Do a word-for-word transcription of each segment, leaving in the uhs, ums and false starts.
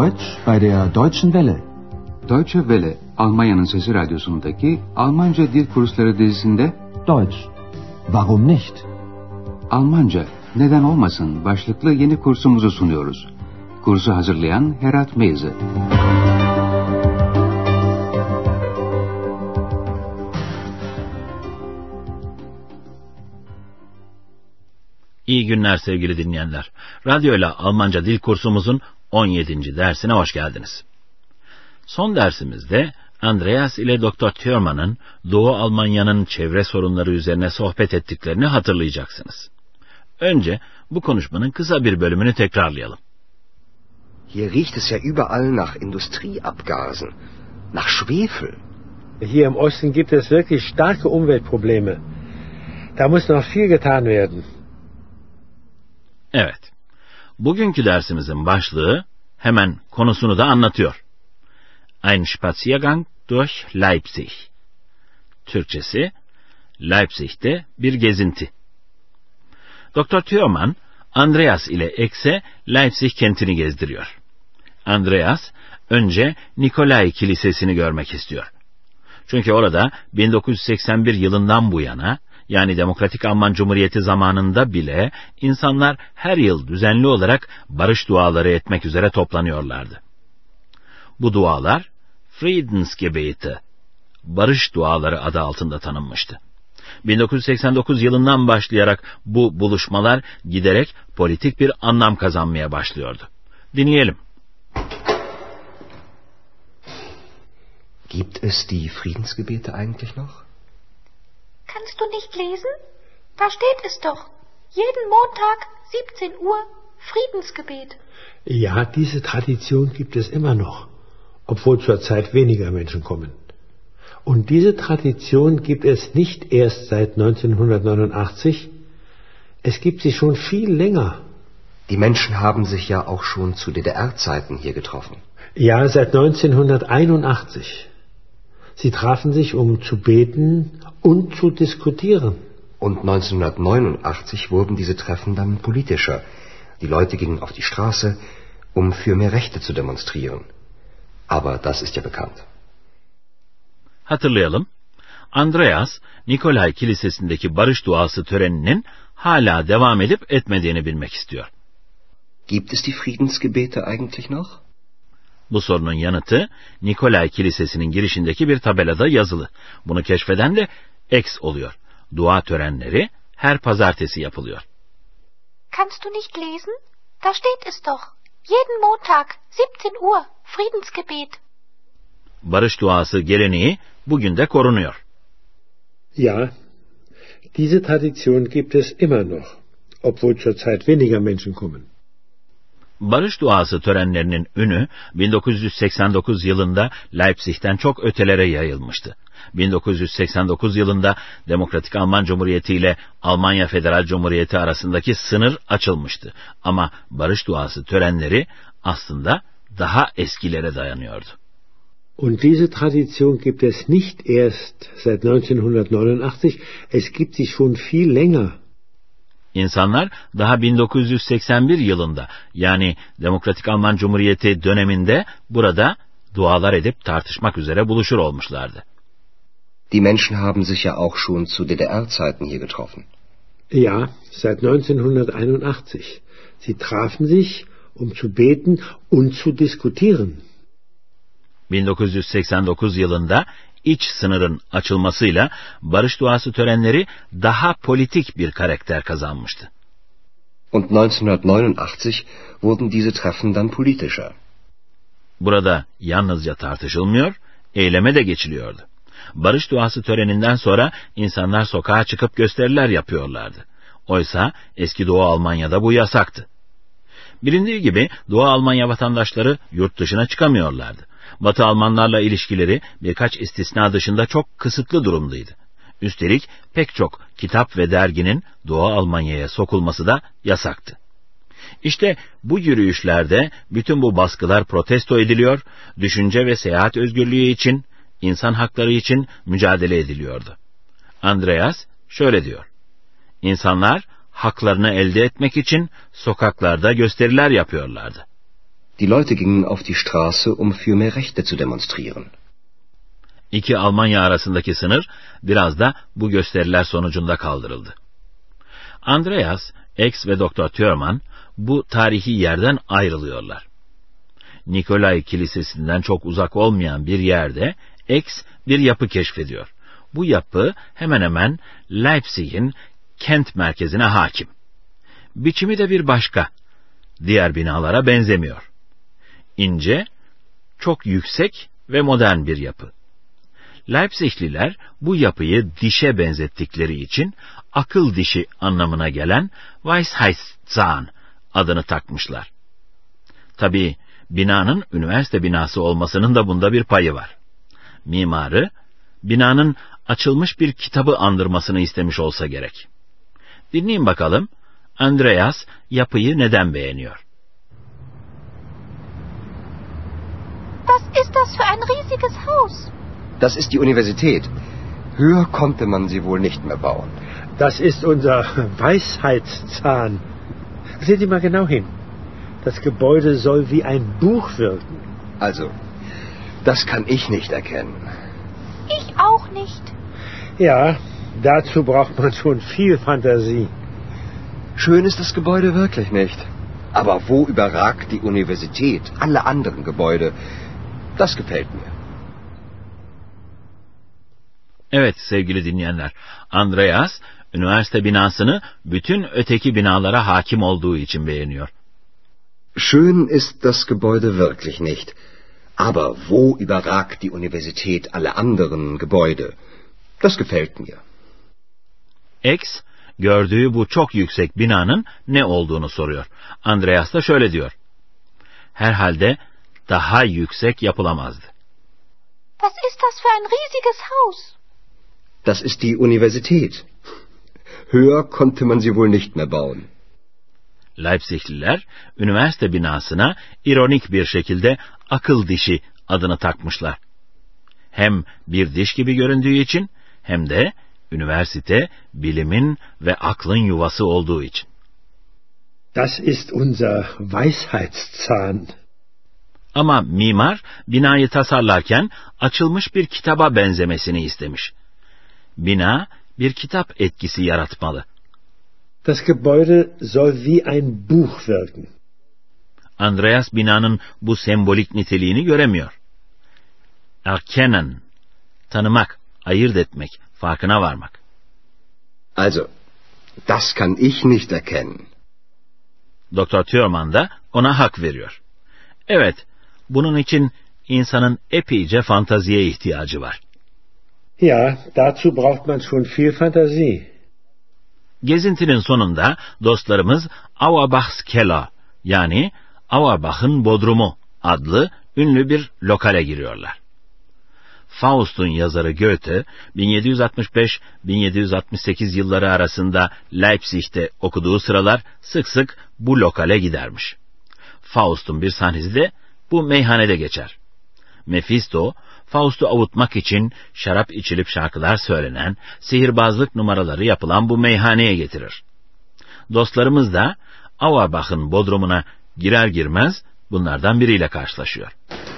Deutsch bei der Deutschen Welle. Deutsche Welle, Almanya'nın Sesi Radyosu'ndaki Almanca Dil Kursları dizisinde Deutsch, warum nicht? Almanca, neden olmasın başlıklı yeni kursumuzu sunuyoruz. Kursu hazırlayan Herat Meyze. İyi günler sevgili dinleyenler. Radyo ile Almanca dil kursumuzun on yedinci dersine hoş geldiniz. Son dersimizde Andreas ile Doktor Thürmann'ın Doğu Almanya'nın çevre sorunları üzerine sohbet ettiklerini hatırlayacaksınız. Önce bu konuşmanın kısa bir bölümünü tekrarlayalım. Hier riecht es ja überall nach Industrieabgasen, nach Schwefel. Hier im Osten gibt es wirklich starke Umweltprobleme. Da muss noch viel getan werden. Evet, bugünkü dersimizin başlığı hemen konusunu da anlatıyor. Ein Spaziergang durch Leipzig. Türkçesi, Leipzig'te bir gezinti. Doktor Thürmann, Andreas ile Ekse Leipzig kentini gezdiriyor. Andreas, önce Nikolai Kilisesi'ni görmek istiyor. Çünkü orada bin dokuz yüz seksen bir yılından bu yana, yani Demokratik Alman Cumhuriyeti zamanında bile insanlar her yıl düzenli olarak barış duaları etmek üzere toplanıyorlardı. Bu dualar Friedensgebete, barış duaları adı altında tanınmıştı. bin dokuz yüz seksen dokuz yılından başlayarak bu buluşmalar giderek politik bir anlam kazanmaya başlıyordu. Dinleyelim. Gibt es die Friedensgebete eigentlich noch? Kannst du nicht lesen? Da steht es doch. Jeden Montag, siebzehn Uhr, Friedensgebet. Ja, diese Tradition gibt es immer noch, obwohl zurzeit weniger Menschen kommen. Und diese Tradition gibt es nicht erst seit neunzehnhundertneunundachtzig, es gibt sie schon viel länger. Die Menschen haben sich ja auch schon zu D D R-Zeiten hier getroffen. Ja, seit neunzehnhunderteinundachtzig. Sie trafen sich, um zu beten und zu diskutieren. Und neunzehnhundertneunundachtzig wurden diese Treffen dann politischer. Die Leute gingen auf die Straße, um für mehr Rechte zu demonstrieren. Aber das ist ja bekannt. Hatırlayalım. Andreas, Nikolai Kilisesi'ndeki barış duası töreninin hala devam edip etmediğini bilmek istiyor. Gibt es die Friedensgebete eigentlich noch? Bu sorunun yanıtı Nikolai Kilisesi'nin girişindeki bir tabelada yazılı. Bunu keşfeden de X oluyor. Dua törenleri her pazartesi yapılıyor. Kannst du nicht lesen? Da steht es doch. Jeden Montag, siebzehn Uhr, Friedensgebet. Barış duası geleneği bugün de korunuyor. Ja, diese Tradition gibt es immer noch, obwohl zurzeit weniger Menschen kommen. Barış duası törenlerinin ünü bin dokuz yüz seksen dokuz yılında Leipzig'ten çok ötelere yayılmıştı. bin dokuz yüz seksen dokuz yılında Demokratik Alman Cumhuriyeti ile Almanya Federal Cumhuriyeti arasındaki sınır açılmıştı. Ama barış duası törenleri aslında daha eskilere dayanıyordu. Und diese Tradition gibt es nicht erst seit neunzehnhundertneunundachtzig, es gibt sie schon viel länger. İnsanlar daha bin dokuz yüz seksen bir yılında, yani Demokratik Alman Cumhuriyeti döneminde burada dualar edip tartışmak üzere buluşur olmuşlardı. Die Menschen haben sich ja auch schon zu D D R-Zeiten hier getroffen. Ja, seit neunzehnhunderteinundachtzig. Sie trafen sich, um zu beten und zu diskutieren. bin dokuz yüz seksen dokuz yılında iç sınırın açılmasıyla barış duası törenleri daha politik bir karakter kazanmıştı. Und neunzehnhundertneunundachtzig wurden diese Treffen dann politischer. Burada yalnızca tartışılmıyor, eyleme de geçiliyordu. Barış duası töreninden sonra insanlar sokağa çıkıp gösteriler yapıyorlardı. Oysa eski Doğu Almanya'da bu yasaktı. Bilindiği gibi Doğu Almanya vatandaşları yurt dışına çıkamıyorlardı. Batı Almanlarla ilişkileri birkaç istisna dışında çok kısıtlı durumdaydı. Üstelik pek çok kitap ve derginin Doğu Almanya'ya sokulması da yasaktı. İşte bu yürüyüşlerde bütün bu baskılar protesto ediliyor, düşünce ve seyahat özgürlüğü için, insan hakları için mücadele ediliyordu. Andreas şöyle diyor: İnsanlar haklarını elde etmek için sokaklarda gösteriler yapıyorlardı. Die Leute gingen auf die Straße, um für mehr Rechte zu demonstrieren. İki Almanya arasındaki sınır biraz da bu gösteriler sonucunda kaldırıldı. Andreas, X ve Doktor Thürmann bu tarihi yerden ayrılıyorlar. Nikolay Kilisesi'nden çok uzak olmayan bir yerde X bir yapı keşfediyor. Bu yapı hemen hemen Leipzig'in kent merkezine hakim. Biçimi de bir başka. Diğer binalara benzemiyor. İnce, çok yüksek ve modern bir yapı. Leipzigliler bu yapıyı dişe benzettikleri için akıl dişi anlamına gelen Weisheitszahn adını takmışlar. Tabii binanın üniversite binası olmasının da bunda bir payı var. Mimarı, binanın açılmış bir kitabı andırmasını istemiş olsa gerek. Dinleyin bakalım, Andreas yapıyı neden beğeniyor? Was ist das für ein riesiges Haus? Das ist die Universität. Höher konnte man sie wohl nicht mehr bauen. Das ist unser Weisheitszahn. Sehen Sie mal genau hin. Das Gebäude soll wie ein Buch wirken. Also, das kann ich nicht erkennen. Ich auch nicht. Ja, dazu braucht man schon viel Fantasie. Schön ist das Gebäude wirklich nicht. Aber wo überragt die Universität alle anderen Gebäude? Das gefällt mir. Evet sevgili dinleyenler, Andreas, üniversite binasını bütün öteki binalara hakim olduğu için beğeniyor. Schön ist das Gebäude wirklich nicht. Aber wo überragt die Universität alle anderen Gebäude? Das gefällt mir. X, gördüğü bu çok yüksek binanın ne olduğunu soruyor. Andreas da şöyle diyor. Herhalde daha yüksek yapılamazdı. Was ist das für ein riesiges Haus? Das ist die Universität. Höher konnte man sie wohl nicht mehr bauen. Leipzigliler, üniversite binasına ironik bir şekilde akıl dişi adını takmışlar. Hem bir diş gibi göründüğü için, hem de üniversite, bilimin ve aklın yuvası olduğu için. Das ist unser Weisheitszahn. Ama mimar, binayı tasarlarken açılmış bir kitaba benzemesini istemiş. Bina, bir kitap etkisi yaratmalı. Das Gebäude soll wie ein Buch wirken. Andreas binanın bu sembolik niteliğini göremiyor. Erkennen, tanımak, ayırt etmek, farkına varmak. Also, das kann ich nicht erkennen. Doktor Thürmann da ona hak veriyor. Evet, bunun için insanın epeyce fantaziye ihtiyacı var. Ja, dazu braucht man schon viel Fantasie. Gezintinin sonunda dostlarımız Auerbachs Keller, yani Auerbach'ın Bodrumu adlı ünlü bir lokale giriyorlar. Faust'un yazarı Goethe, bin yedi yüz altmış beş bin yedi yüz altmış sekiz yılları arasında Leipzig'te okuduğu sıralar sık sık bu lokale gidermiş. Faust'un bir sahnesi de bu meyhanede geçer. Mephisto, Faust'u avutmak için şarap içilip şarkılar söylenen, sihirbazlık numaraları yapılan bu meyhaneye getirir. Dostlarımız da Auerbach'ın bodrumuna girer girmez bunlardan biriyle karşılaşıyor.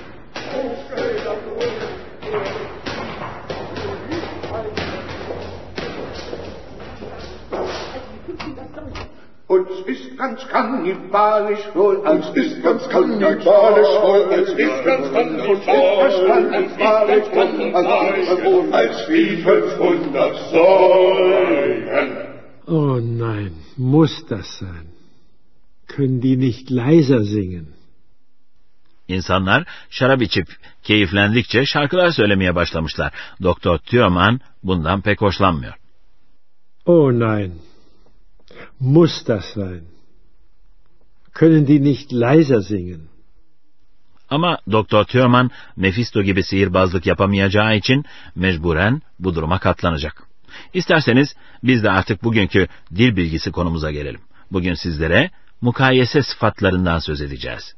Uns ist ganz kannibalisch wohl, uns ist ganz kannibalisch wohl, uns ist ganz kannibalisch wohl, als wie fünfhundert Säulen. Oh nein, muss das sein? Können die nicht leiser singen? İnsanlar şarap içip keyiflendikçe şarkılar söylemeye başlamışlar. Doktor Thürmann bundan pek hoşlanmıyor. Oh nein. Muss das sein? Können die nicht leiser singen? Ama Doktor Thürmann, Mephisto gibi sihirbazlık yapamayacağı için mecburen bu duruma katlanacak. İsterseniz biz de artık bugünkü dil bilgisi konumuza gelelim. Bugün sizlere mukayese sıfatlarından söz edeceğiz.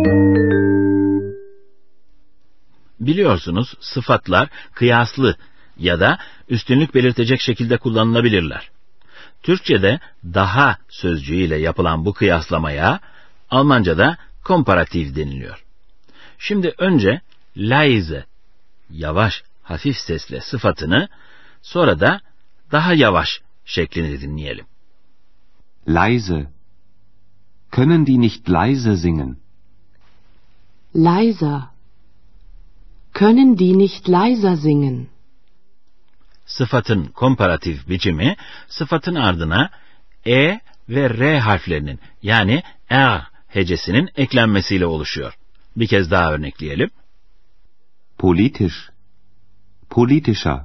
Biliyorsunuz sıfatlar kıyaslı ya da üstünlük belirtecek şekilde kullanılabilirler. Türkçe'de daha sözcüğüyle yapılan bu kıyaslamaya Almanca'da komparatif deniliyor. Şimdi önce leise, yavaş, hafif sesle sıfatını, sonra da daha yavaş şeklini dinleyelim. Leise. Können die nicht leise singen? Leiser. Können die nicht leiser singen? Sıfatın komparatif biçimi, sıfatın ardına e ve r harflerinin yani r hecesinin eklenmesiyle oluşuyor. Bir kez daha örnekleyelim. Politisch. Politischer.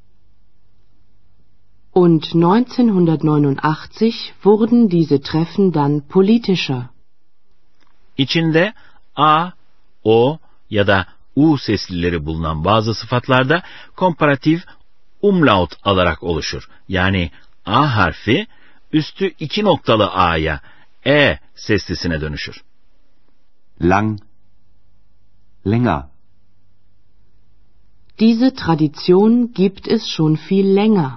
Und neunzehnhundertneunundachtzig wurden diese Treffen dann politischer. İçinde a, o ya da u seslileri bulunan bazı sıfatlarda komparatif umlaut alarak oluşur. Yani a harfi üstü iki noktalı a'ya, e seslisine dönüşür. Lang. Länger. Diese Tradition gibt es schon viel länger.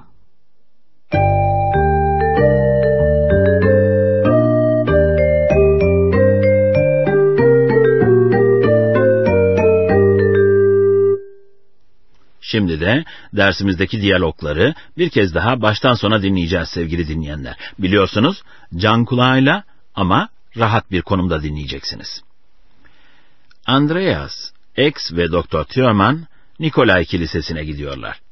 Şimdi de dersimizdeki diyalogları bir kez daha baştan sona dinleyeceğiz sevgili dinleyenler. Biliyorsunuz can kulağıyla ama rahat bir konumda dinleyeceksiniz. Andreas, X ve Doktor Thürmann Nikolay Kilisesi'ne gidiyorlar.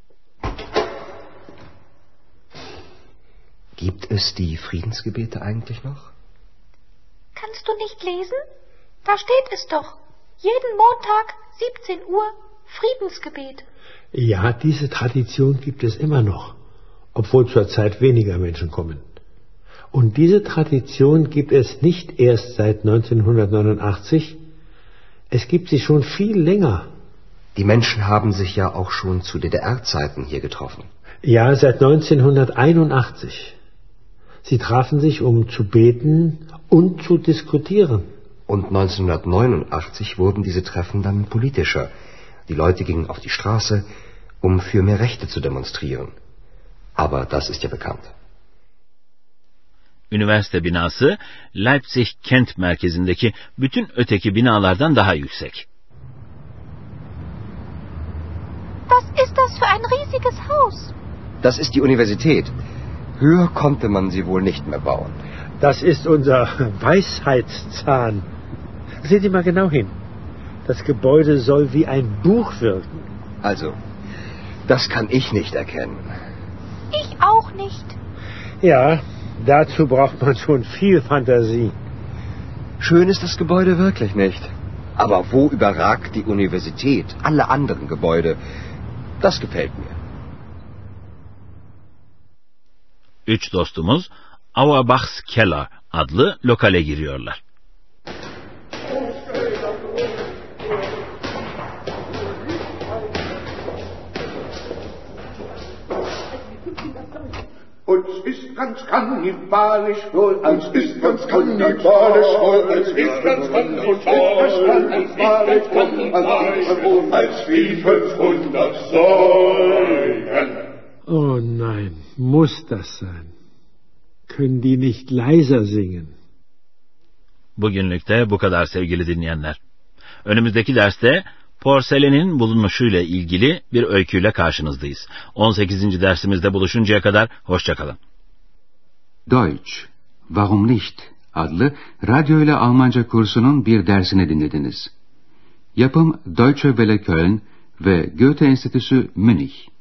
Gibt es die Friedensgebete eigentlich noch? Kannst du nicht lesen? Da steht es doch. Jeden Montag siebzehn Uhr Friedensgebet. Ja, diese Tradition gibt es immer noch, obwohl zurzeit weniger Menschen kommen. Und diese Tradition gibt es nicht erst seit neunzehnhundertneunundachtzig, es gibt sie schon viel länger. Die Menschen haben sich ja auch schon zu D D R-Zeiten hier getroffen. Ja, seit neunzehnhunderteinundachtzig. Sie trafen sich, um zu beten und zu diskutieren. Und neunzehnhundertneunundachtzig wurden diese Treffen dann politischer. Die Leute gingen auf die Straße, um für mehr Rechte zu demonstrieren. Aber das ist ja bekannt. Üniversite binası Leipzig kent merkezindeki bütün öteki binalardan daha yüksek. Was ist das für ein riesiges Haus? Das ist die Universität. Höher konnte man sie wohl nicht mehr bauen. Das ist unser Weisheitszahn. Sehen Sie mal genau hin. Das Gebäude soll wie ein Buch wirken. Also, das kann ich nicht erkennen. Ich auch nicht. Ja, dazu braucht man schon viel Fantasie. Schön ist das Gebäude wirklich nicht. Aber wo überragt die Universität alle anderen Gebäude? Das gefällt mir. Üç dostumuz Auerbachs Keller adlı lokale giriyorlar. Uns ist ganz kannibalisch wohl, uns ist ganz kannibalisch wohl, uns ist ganz kannibalisch wohl, als wie fünfhundert Säulen. Oh nein, muss das sein? Können die nicht leiser singen? Bugünlük de bu kadar sevgili dinleyenler. Önümüzdeki derste porselenin bulunuşuyla ilgili bir öyküyle karşınızdayız. on sekizinci dersimizde buluşuncaya kadar hoşça kalın. Deutsch, Warum nicht? Adlı radyo ile Almanca kursunun bir dersini dinlediniz. Yapım Deutsche Welle Köln ve Goethe Enstitüsü Münih.